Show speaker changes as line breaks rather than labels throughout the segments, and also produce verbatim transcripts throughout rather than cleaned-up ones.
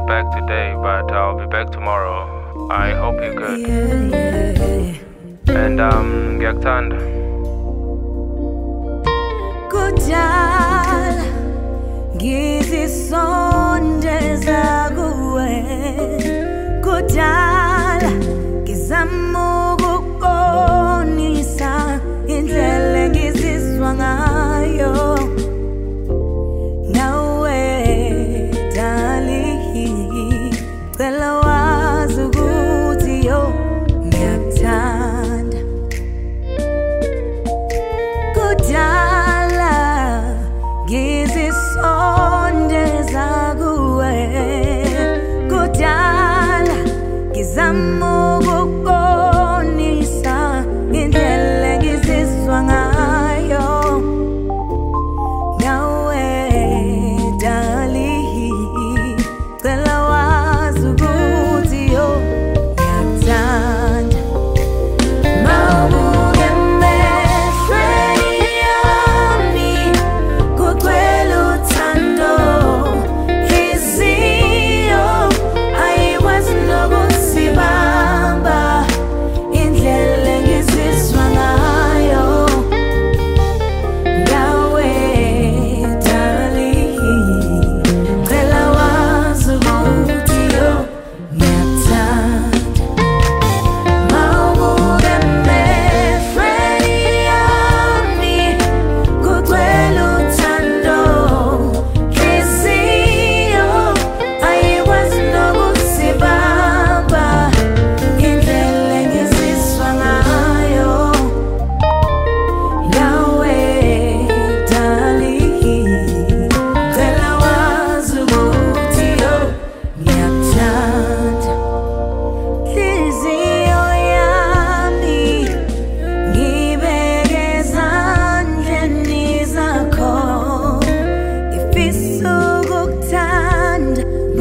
back today, but I'll be back tomorrow. I hope you're good.
Yeah, yeah.
And um, ngiyakuthanda.
Kudala ngizisondeza kuwe, kudala ngizama ukubonisa indlela engizizwa ngayo nawe darling, cela wazi ukuthi yo ngiyakuthanda. Kudala ngizisondeza kuwe, kudala ngizama ukubonisa indlela engizizwa ngayo nawe darling, cela wazi ukuthi yo ngiyakuthanda. Mawubuke emehlweni yami kugcwele uthando, inhliziyo ayikwazi nokusibamba indlela engizizwa ngayo nawe darling, cela wazi ukuthi yo ngiyakuthanda. Mawubuke emehlweni yami kugcwele uthando, inhliziyo ayikwazi nokusibamba indlela engizizwa ngayo nawe darling, cela wazi ukuthi yo ngiyakuthanda. Inhliziyo yami ngibeke ezandleni zakho, ngifisa ukukuthanda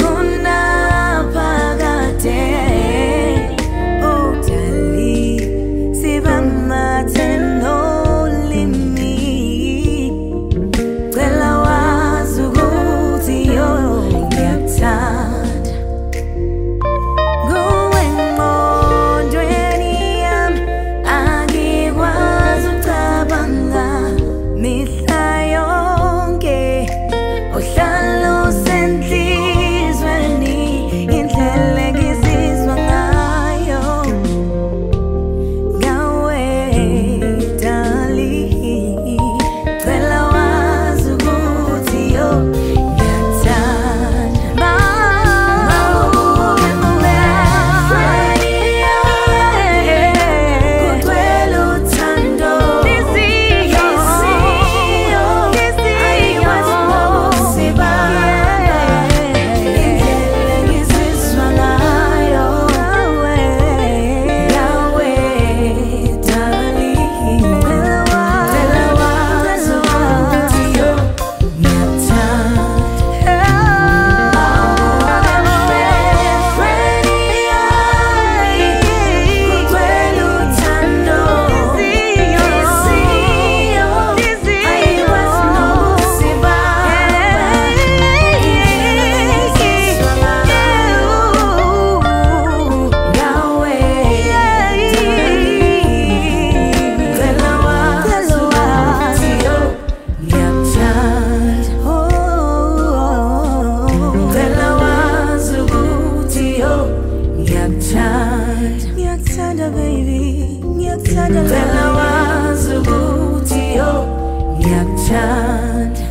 kunaphakade. Oh darling, sibamathe nolimi, cela wazi ukuthi yo ngiyakuthanda. Nguwe engqondweni yami, angikwazi ukucabanga mihla yonke, uhlala usenhlizweni indlela engizizwa ngayo nawe darling, cela wazi ukuthi yo ngiyakuthanda. Mawubuke emehlweni yami kugcwele uthando, inhliziyo ayikwazi nokusibamba indlela engizizwa ngayo nawe darling, cela wazi ukuthi yo ngiyakuthanda. Emehlweni yami kugcwele uthando, inhliziyo ayikwazi nokusibamba indlela engizizwa ngayo. Cela wazi ukuthi yo ngiyakuthanda.